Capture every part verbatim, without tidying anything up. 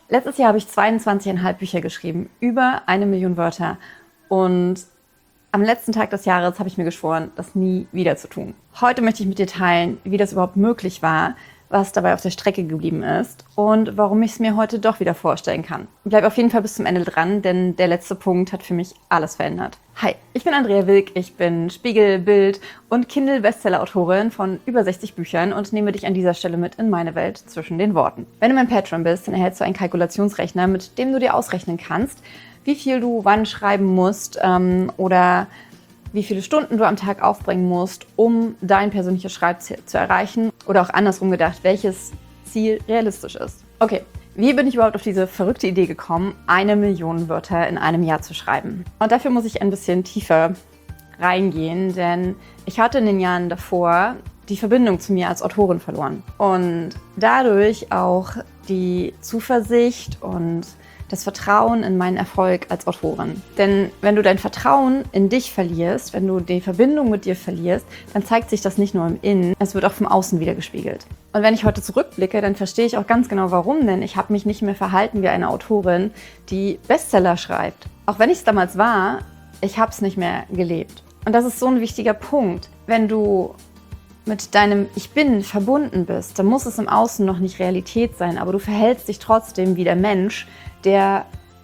Letztes Jahr habe ich zweiundzwanzig Komma fünf Bücher geschrieben, über eine Million Wörter. Und am letzten Tag des Jahres habe ich mir geschworen, das nie wieder zu tun. Heute möchte ich mit dir teilen, wie das überhaupt möglich war, was dabei auf der Strecke geblieben ist und warum ich es mir heute doch wieder vorstellen kann. Bleib auf jeden Fall bis zum Ende dran, denn der letzte Punkt hat für mich alles verändert. Hi, ich bin Andrea Wilk, ich bin Spiegel-, Bild- und Kindle-Bestseller-Autorin von über sechzig Büchern und nehme dich an dieser Stelle mit in meine Welt zwischen den Worten. Wenn du mein Patreon bist, dann erhältst du einen Kalkulationsrechner, mit dem du dir ausrechnen kannst, wie viel du wann schreiben musst ähm, oder wie viele Stunden du am Tag aufbringen musst, um dein persönliches Schreibziel zu erreichen oder auch andersrum gedacht, welches Ziel realistisch ist. Okay, wie bin ich überhaupt auf diese verrückte Idee gekommen, eine Million Wörter in einem Jahr zu schreiben? Und dafür muss ich ein bisschen tiefer reingehen, denn ich hatte in den Jahren davor die Verbindung zu mir als Autorin verloren und dadurch auch die Zuversicht und das Vertrauen in meinen Erfolg als Autorin. Denn wenn du dein Vertrauen in dich verlierst, wenn du die Verbindung mit dir verlierst, dann zeigt sich das nicht nur im Innen, es wird auch vom Außen wieder gespiegelt. Und wenn ich heute zurückblicke, dann verstehe ich auch ganz genau warum, denn ich habe mich nicht mehr verhalten wie eine Autorin, die Bestseller schreibt. Auch wenn ich es damals war, ich habe es nicht mehr gelebt. Und das ist so ein wichtiger Punkt. Wenn du mit deinem Ich Bin verbunden bist, dann muss es im Außen noch nicht Realität sein, aber du verhältst dich trotzdem wie der Mensch, der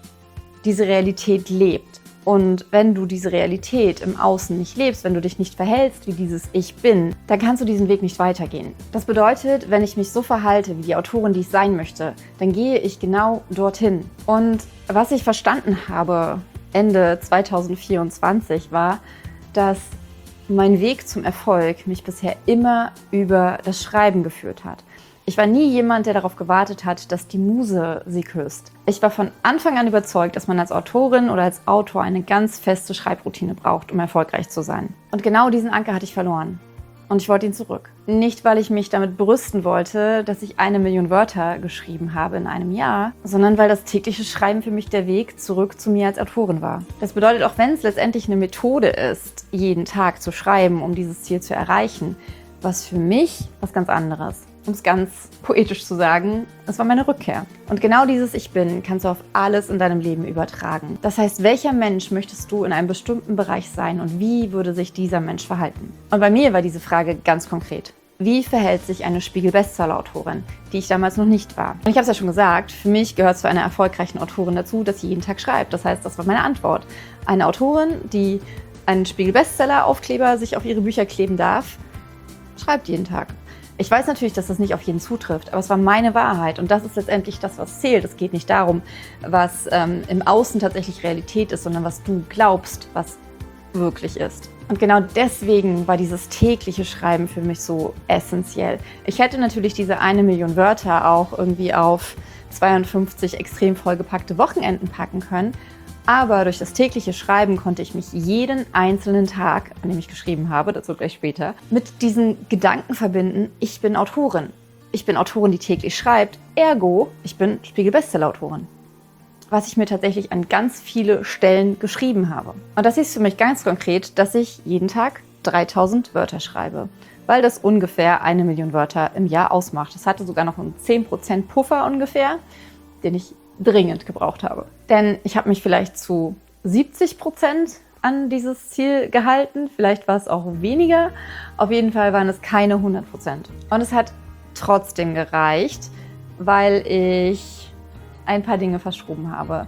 diese Realität lebt. Und wenn du diese Realität im Außen nicht lebst, wenn du dich nicht verhältst wie dieses Ich Bin, dann kannst du diesen Weg nicht weitergehen. Das bedeutet, wenn ich mich so verhalte wie die Autorin, die ich sein möchte, dann gehe ich genau dorthin. Und was ich verstanden habe Ende zwanzig vierundzwanzig war, dass mein Weg zum Erfolg mich bisher immer über das Schreiben geführt hat. Ich war nie jemand, der darauf gewartet hat, dass die Muse sie küsst. Ich war von Anfang an überzeugt, dass man als Autorin oder als Autor eine ganz feste Schreibroutine braucht, um erfolgreich zu sein. Und genau diesen Anker hatte ich verloren. Und ich wollte ihn zurück. Nicht, weil ich mich damit brüsten wollte, dass ich eine Million Wörter geschrieben habe in einem Jahr, sondern weil das tägliche Schreiben für mich der Weg zurück zu mir als Autorin war. Das bedeutet, auch wenn es letztendlich eine Methode ist, jeden Tag zu schreiben, um dieses Ziel zu erreichen, was für mich was ganz anderes. Um es ganz poetisch zu sagen, es war meine Rückkehr. Und genau dieses Ich Bin kannst du auf alles in deinem Leben übertragen. Das heißt, welcher Mensch möchtest du in einem bestimmten Bereich sein und wie würde sich dieser Mensch verhalten? Und bei mir war diese Frage ganz konkret. Wie verhält sich eine Spiegel-Bestseller-Autorin, die ich damals noch nicht war? Und ich habe es ja schon gesagt, für mich gehört zu einer erfolgreichen Autorin dazu, dass sie jeden Tag schreibt. Das heißt, das war meine Antwort. Eine Autorin, die einen Spiegel-Bestseller-Aufkleber sich auf ihre Bücher kleben darf, schreibt jeden Tag. Ich weiß natürlich, dass das nicht auf jeden zutrifft, aber es war meine Wahrheit und das ist letztendlich das, was zählt. Es geht nicht darum, was ähm, im Außen tatsächlich Realität ist, sondern was du glaubst, was wirklich ist. Und genau deswegen war dieses tägliche Schreiben für mich so essentiell. Ich hätte natürlich diese eine Million Wörter auch irgendwie auf zweiundfünfzig extrem vollgepackte Wochenenden packen können. Aber durch das tägliche Schreiben konnte ich mich jeden einzelnen Tag, an dem ich geschrieben habe, dazu gleich später, mit diesen Gedanken verbinden, ich bin Autorin. Ich bin Autorin, die täglich schreibt, ergo, ich bin Spiegel-Bestseller-Autorin. Was ich mir tatsächlich an ganz viele Stellen geschrieben habe. Und das ist für mich ganz konkret, dass ich jeden Tag dreitausend Wörter schreibe, weil das ungefähr eine Million Wörter im Jahr ausmacht. Das hatte sogar noch einen zehn Prozent Puffer ungefähr, den ich dringend gebraucht habe. Denn ich habe mich vielleicht zu siebzig Prozent an dieses Ziel gehalten. Vielleicht war es auch weniger. Auf jeden Fall waren es keine hundert Prozent. Und es hat trotzdem gereicht, weil ich ein paar Dinge verschoben habe.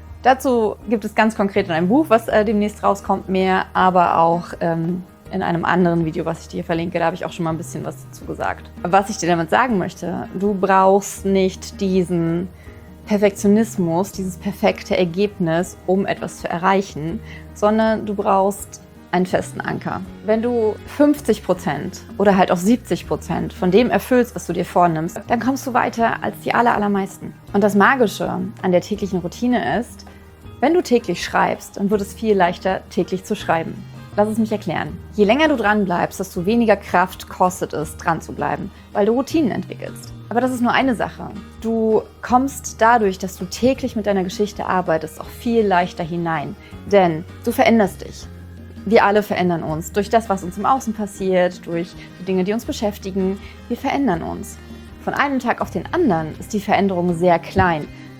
Dazu gibt es ganz konkret in einem Buch, was äh, demnächst rauskommt, mehr, aber auch ähm, in einem anderen Video, was ich dir verlinke, da habe ich auch schon mal ein bisschen was dazu gesagt. Was ich dir damit sagen möchte, du brauchst nicht diesen Perfektionismus, dieses perfekte Ergebnis, um etwas zu erreichen, sondern du brauchst einen festen Anker. Wenn du fünfzig Prozent oder halt auch siebzig Prozent von dem erfüllst, was du dir vornimmst, dann kommst du weiter als die aller, allermeisten. Und das Magische an der täglichen Routine ist, wenn du täglich schreibst, dann wird es viel leichter, täglich zu schreiben. Lass es mich erklären. Je länger du dran bleibst, desto weniger Kraft kostet es, dran zu bleiben, weil du Routinen entwickelst. Aber das ist nur eine Sache. Du kommst dadurch, dass du täglich mit deiner Geschichte arbeitest, auch viel leichter hinein. Denn du veränderst dich. Wir alle verändern uns durch das, was uns im Außen passiert, durch die Dinge, die uns beschäftigen. Wir verändern uns. Von einem Tag auf den anderen ist die Veränderung sehr klein.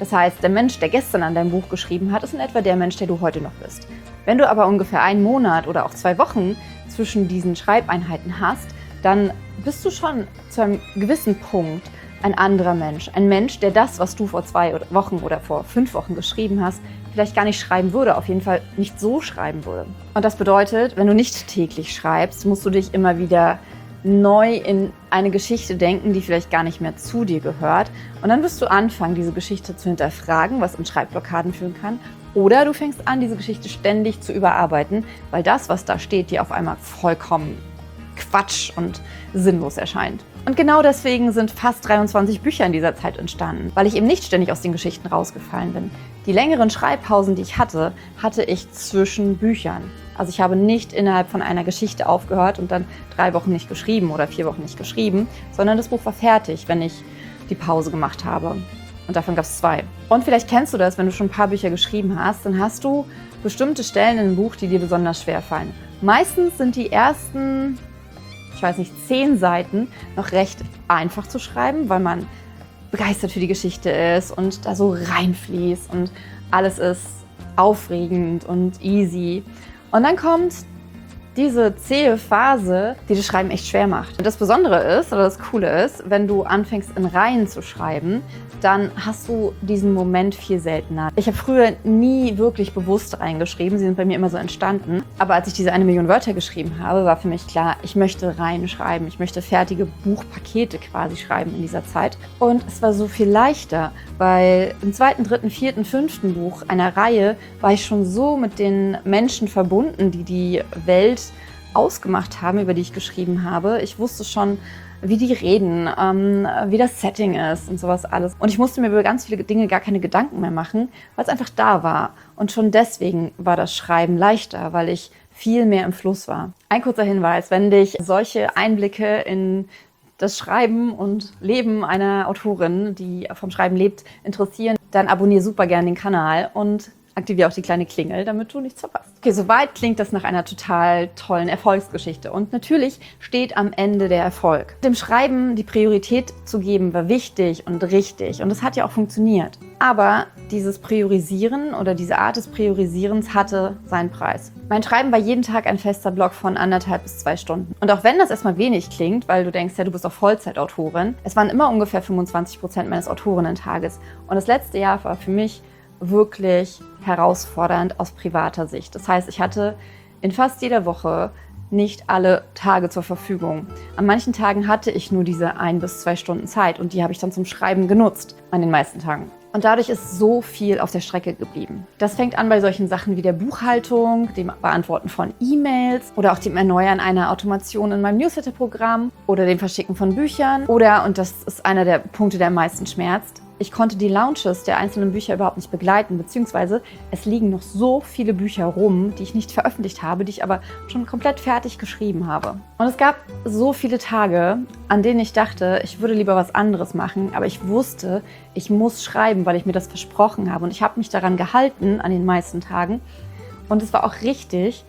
Das heißt, der Mensch, der gestern an deinem Buch geschrieben hat, ist in etwa der Mensch, der du heute noch bist. Wenn du aber ungefähr einen Monat oder auch zwei Wochen zwischen diesen Schreibeinheiten hast, dann bist du schon zu einem gewissen Punkt ein anderer Mensch. Ein Mensch, der das, was du vor zwei Wochen oder vor fünf Wochen geschrieben hast, vielleicht gar nicht schreiben würde, auf jeden Fall nicht so schreiben würde. Und das bedeutet, wenn du nicht täglich schreibst, musst du dich immer wieder neu in eine Geschichte denken, die vielleicht gar nicht mehr zu dir gehört. Und dann wirst du anfangen, diese Geschichte zu hinterfragen, was in Schreibblockaden führen kann. Oder du fängst an, diese Geschichte ständig zu überarbeiten, weil das, was da steht, dir auf einmal vollkommen Quatsch und sinnlos erscheint. Und genau deswegen sind fast dreiundzwanzig Bücher in dieser Zeit entstanden, weil ich eben nicht ständig aus den Geschichten rausgefallen bin. Die längeren Schreibpausen, die ich hatte, hatte ich zwischen Büchern. Also ich habe nicht innerhalb von einer Geschichte aufgehört und dann drei Wochen nicht geschrieben oder vier Wochen nicht geschrieben, sondern das Buch war fertig, wenn ich die Pause gemacht habe. Und davon gab es zwei. Und vielleicht kennst du das, wenn du schon ein paar Bücher geschrieben hast, dann hast du bestimmte Stellen in einem Buch, die dir besonders schwer fallen. Meistens sind die ersten, ich weiß nicht, zehn Seiten noch recht einfach zu schreiben, weil man begeistert für die Geschichte ist und da so reinfließt und alles ist aufregend und easy. Und dann kommt diese zähe Phase, die das Schreiben echt schwer macht. Und das Besondere ist, oder das Coole ist, wenn du anfängst in Reihen zu schreiben, dann hast du diesen Moment viel seltener. Ich habe früher nie wirklich bewusst reingeschrieben, sie sind bei mir immer so entstanden. Aber als ich diese eine Million Wörter geschrieben habe, war für mich klar, ich möchte reinschreiben, ich möchte fertige Buchpakete quasi schreiben in dieser Zeit. Und es war so viel leichter, weil im zweiten, dritten, vierten, fünften Buch einer Reihe war ich schon so mit den Menschen verbunden, die die Welt ausgemacht haben, über die ich geschrieben habe. Ich wusste schon, wie die reden, ähm, wie das Setting ist und sowas alles. Und ich musste mir über ganz viele Dinge gar keine Gedanken mehr machen, weil es einfach da war. Und schon deswegen war das Schreiben leichter, weil ich viel mehr im Fluss war. Ein kurzer Hinweis, wenn dich solche Einblicke in das Schreiben und Leben einer Autorin, die vom Schreiben lebt, interessieren, dann abonniere super gerne den Kanal und aktiviere auch die kleine Klingel, damit du nichts verpasst. Okay, soweit klingt das nach einer total tollen Erfolgsgeschichte. Und natürlich steht am Ende der Erfolg. Dem Schreiben die Priorität zu geben, war wichtig und richtig. Und das hat ja auch funktioniert. Aber dieses Priorisieren oder diese Art des Priorisierens hatte seinen Preis. Mein Schreiben war jeden Tag ein fester Block von anderthalb bis zwei Stunden. Und auch wenn das erstmal wenig klingt, weil du denkst, ja, du bist doch Vollzeitautorin, es waren immer ungefähr fünfundzwanzig Prozent meines Autorinnentages. Und das letzte Jahr war für mich wirklich herausfordernd aus privater Sicht. Das heißt, ich hatte in fast jeder Woche nicht alle Tage zur Verfügung. An manchen Tagen hatte ich nur diese ein bis zwei Stunden Zeit und die habe ich dann zum Schreiben genutzt, an den meisten Tagen. Und dadurch ist so viel auf der Strecke geblieben. Das fängt an bei solchen Sachen wie der Buchhaltung, dem Beantworten von E-Mails oder auch dem Erneuern einer Automation in meinem Newsletter-Programm oder dem Verschicken von Büchern. Oder, und das ist einer der Punkte, der am meisten schmerzt, ich konnte die Launches der einzelnen Bücher überhaupt nicht begleiten, beziehungsweise es liegen noch so viele Bücher rum, die ich nicht veröffentlicht habe, die ich aber schon komplett fertig geschrieben habe. Und es gab so viele Tage, an denen ich dachte, ich würde lieber was anderes machen, aber ich wusste, ich muss schreiben, weil ich mir das versprochen habe. Und ich habe mich daran gehalten an den meisten Tagen. Und es war auch richtig,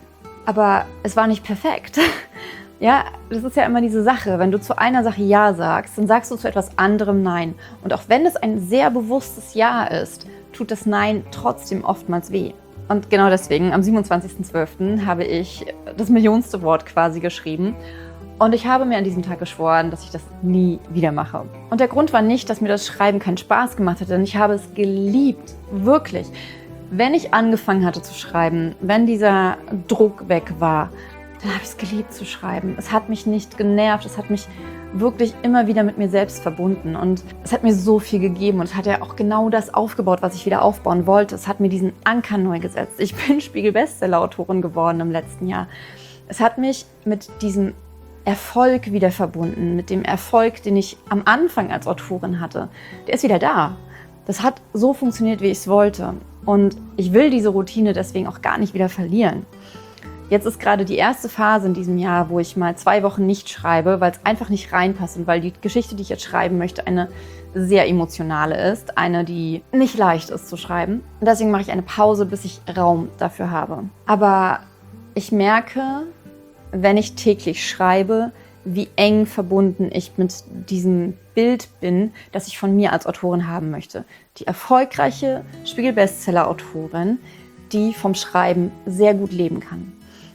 aber es war nicht perfekt. Ja, das ist ja immer diese Sache. Wenn du zu einer Sache Ja sagst, dann sagst du zu etwas anderem Nein. Und auch wenn es ein sehr bewusstes Ja ist, tut das Nein trotzdem oftmals weh. Und genau deswegen, am siebenundzwanzigsten zwölften habe ich das millionste Wort quasi geschrieben. Und ich habe mir an diesem Tag geschworen, dass ich das nie wieder mache. Und der Grund war nicht, dass mir das Schreiben keinen Spaß gemacht hat, denn ich habe es geliebt. Wirklich. Wenn ich angefangen hatte zu schreiben, wenn dieser Druck weg war, dann habe ich es geliebt zu schreiben. Es hat mich nicht genervt, es hat mich wirklich immer wieder mit mir selbst verbunden und es hat mir so viel gegeben und es hat ja auch genau das aufgebaut, was ich wieder aufbauen wollte. Es hat mir diesen Anker neu gesetzt. Ich bin Spiegel-Bestseller-Autorin geworden im letzten Jahr. Es hat mich mit diesem Erfolg wieder verbunden, mit dem Erfolg, den ich am Anfang als Autorin hatte. Der ist wieder da. Das hat so funktioniert, wie ich es wollte und ich will diese Routine deswegen auch gar nicht wieder verlieren. Jetzt ist gerade die erste Phase in diesem Jahr, wo ich mal zwei Wochen nicht schreibe, weil es einfach nicht reinpasst und weil die Geschichte, die ich jetzt schreiben möchte, eine sehr emotionale ist, eine, die nicht leicht ist zu schreiben. Und deswegen mache ich eine Pause, bis ich Raum dafür habe. Aber ich merke, wenn ich täglich schreibe, wie eng verbunden ich mit diesem Bild bin, das ich von mir als Autorin haben möchte. Die erfolgreiche Spiegel-Bestseller-Autorin, die vom Schreiben sehr gut leben kann.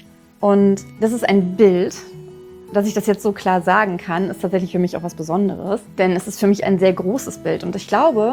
Und das ist ein Bild, dass ich das jetzt so klar sagen kann, ist tatsächlich für mich auch was Besonderes. Denn es ist für mich ein sehr großes Bild. Und ich glaube,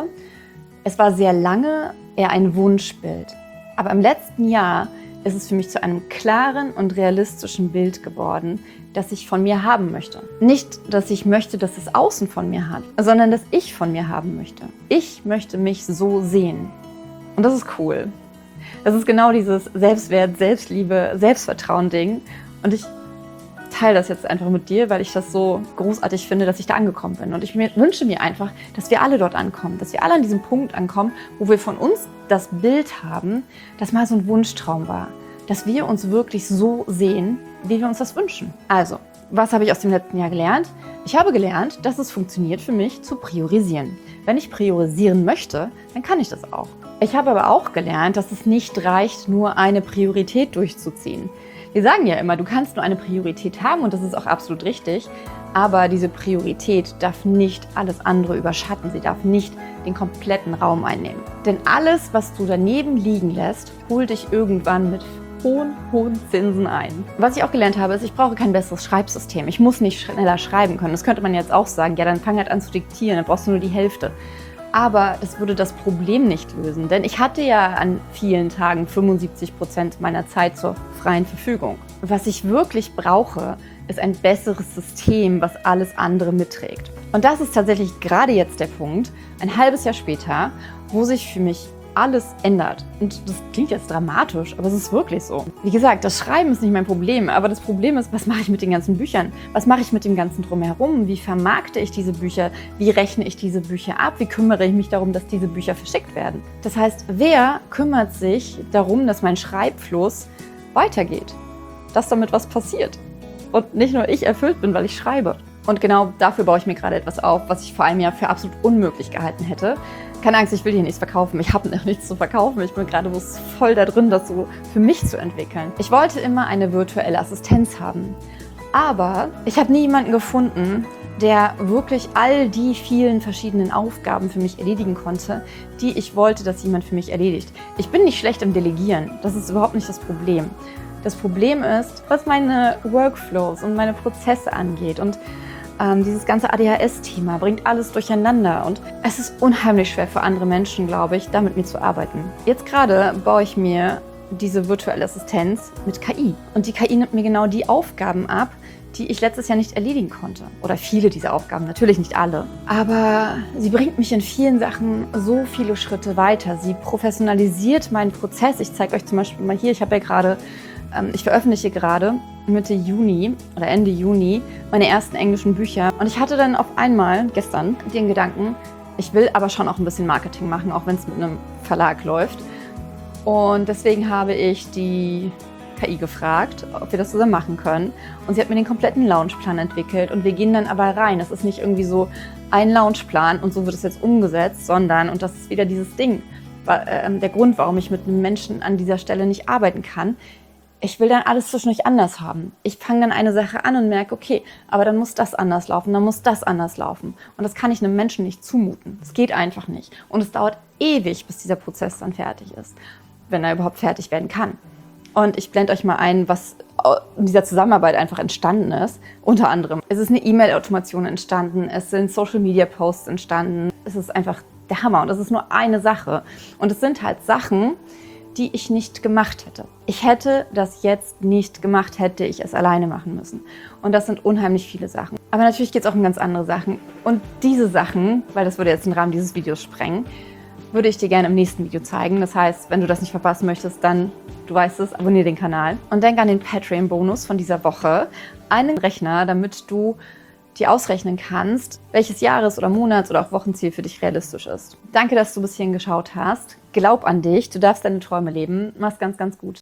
es war sehr lange eher ein Wunschbild. Aber im letzten Jahr ist es für mich zu einem klaren und realistischen Bild geworden, das ich von mir haben möchte. Nicht, dass ich möchte, dass es außen von mir hat, sondern dass ich von mir haben möchte. Ich möchte mich so sehen. Und das ist cool. Das ist genau dieses Selbstwert, Selbstliebe, Selbstvertrauen-Ding. Und ich teile das jetzt einfach mit dir, weil ich das so großartig finde, dass ich da angekommen bin. Und ich mir, wünsche mir einfach, dass wir alle dort ankommen, dass wir alle an diesem Punkt ankommen, wo wir von uns das Bild haben, das mal so ein Wunschtraum war. Dass wir uns wirklich so sehen, wie wir uns das wünschen. Also, was habe ich aus dem letzten Jahr gelernt? Ich habe gelernt, dass es funktioniert für mich, zu priorisieren. Wenn ich priorisieren möchte, dann kann ich das auch. Ich habe aber auch gelernt, dass es nicht reicht, nur eine Priorität durchzuziehen. Wir sagen ja immer, du kannst nur eine Priorität haben und das ist auch absolut richtig, aber diese Priorität darf nicht alles andere überschatten, sie darf nicht den kompletten Raum einnehmen. Denn alles, was du daneben liegen lässt, holt dich irgendwann mit hohen, hohen Zinsen ein. Was ich auch gelernt habe, ist, ich brauche kein besseres Schreibsystem. Ich muss nicht schneller schreiben können. Das könnte man jetzt auch sagen, ja, dann fang halt an zu diktieren, dann brauchst du nur die Hälfte. Aber es würde das Problem nicht lösen, denn ich hatte ja an vielen Tagen fünfundsiebzig Prozent meiner Zeit zur freien Verfügung. Was ich wirklich brauche, ist ein besseres System, was alles andere mitträgt. Und das ist tatsächlich gerade jetzt der Punkt, ein halbes Jahr später, wo sich für mich alles ändert. Und das klingt jetzt dramatisch, aber es ist wirklich so. Wie gesagt, das Schreiben ist nicht mein Problem, aber das Problem ist, was mache ich mit den ganzen Büchern? Was mache ich mit dem ganzen Drumherum? Wie vermarkte ich diese Bücher? Wie rechne ich diese Bücher ab? Wie kümmere ich mich darum, dass diese Bücher verschickt werden? Das heißt, wer kümmert sich darum, dass mein Schreibfluss weitergeht? Dass damit was passiert? Und nicht nur ich erfüllt bin, weil ich schreibe. Und genau dafür baue ich mir gerade etwas auf, was ich vor einem Jahr für absolut unmöglich gehalten hätte. Keine Angst, ich will hier nichts verkaufen. Ich habe noch nichts zu verkaufen. Ich bin gerade voll da drin, das so für mich zu entwickeln. Ich wollte immer eine virtuelle Assistenz haben. Aber ich habe nie jemanden gefunden, der wirklich all die vielen verschiedenen Aufgaben für mich erledigen konnte, die ich wollte, dass jemand für mich erledigt. Ich bin nicht schlecht im Delegieren. Das ist überhaupt nicht das Problem. Das Problem ist, was meine Workflows und meine Prozesse angeht. Und ähm, dieses ganze A D H S-Thema bringt alles durcheinander. Und es ist unheimlich schwer für andere Menschen, glaube ich, da mit mir zu arbeiten. Jetzt gerade baue ich mir diese virtuelle Assistenz mit K I. Und die K I nimmt mir genau die Aufgaben ab, die ich letztes Jahr nicht erledigen konnte. Oder viele dieser Aufgaben, natürlich nicht alle. Aber sie bringt mich in vielen Sachen so viele Schritte weiter. Sie professionalisiert meinen Prozess. Ich zeige euch zum Beispiel mal hier, ich habe ja gerade, ähm, ich veröffentliche gerade Mitte Juni oder Ende Juni meine ersten englischen Bücher. Und ich hatte dann auf einmal gestern den Gedanken, ich will aber schon auch ein bisschen Marketing machen, auch wenn es mit einem Verlag läuft. Und deswegen habe ich die K I gefragt, ob wir das zusammen machen können. Und sie hat mir den kompletten Launchplan entwickelt und wir gehen dann aber rein. Das ist nicht irgendwie so ein Launchplan und so wird es jetzt umgesetzt, sondern, und das ist wieder dieses Ding, der Grund, warum ich mit einem Menschen an dieser Stelle nicht arbeiten kann, ich will dann alles zwischendurch anders haben. Ich fange dann eine Sache an und merke, okay, aber dann muss das anders laufen, dann muss das anders laufen. Und das kann ich einem Menschen nicht zumuten. Das geht einfach nicht. Und es dauert ewig, bis dieser Prozess dann fertig ist, wenn er überhaupt fertig werden kann. Und ich blende euch mal ein, was in dieser Zusammenarbeit einfach entstanden ist. Unter anderem, es ist eine E-Mail-Automation entstanden, es sind Social-Media-Posts entstanden. Es ist einfach der Hammer und das ist nur eine Sache. Und es sind halt Sachen, die ich nicht gemacht hätte. Ich hätte das jetzt nicht gemacht, hätte ich es alleine machen müssen. Und das sind unheimlich viele Sachen. Aber natürlich geht es auch um ganz andere Sachen. Und diese Sachen, weil das würde jetzt den Rahmen dieses Videos sprengen, würde ich dir gerne im nächsten Video zeigen. Das heißt, wenn du das nicht verpassen möchtest, dann, du weißt es, abonniere den Kanal. Und denk an den Patreon-Bonus von dieser Woche. Einen Rechner, damit du dir ausrechnen kannst, welches Jahres- oder Monats- oder auch Wochenziel für dich realistisch ist. Danke, dass du bis hierhin geschaut hast. Glaub an dich, du darfst deine Träume leben. Mach's ganz, ganz gut.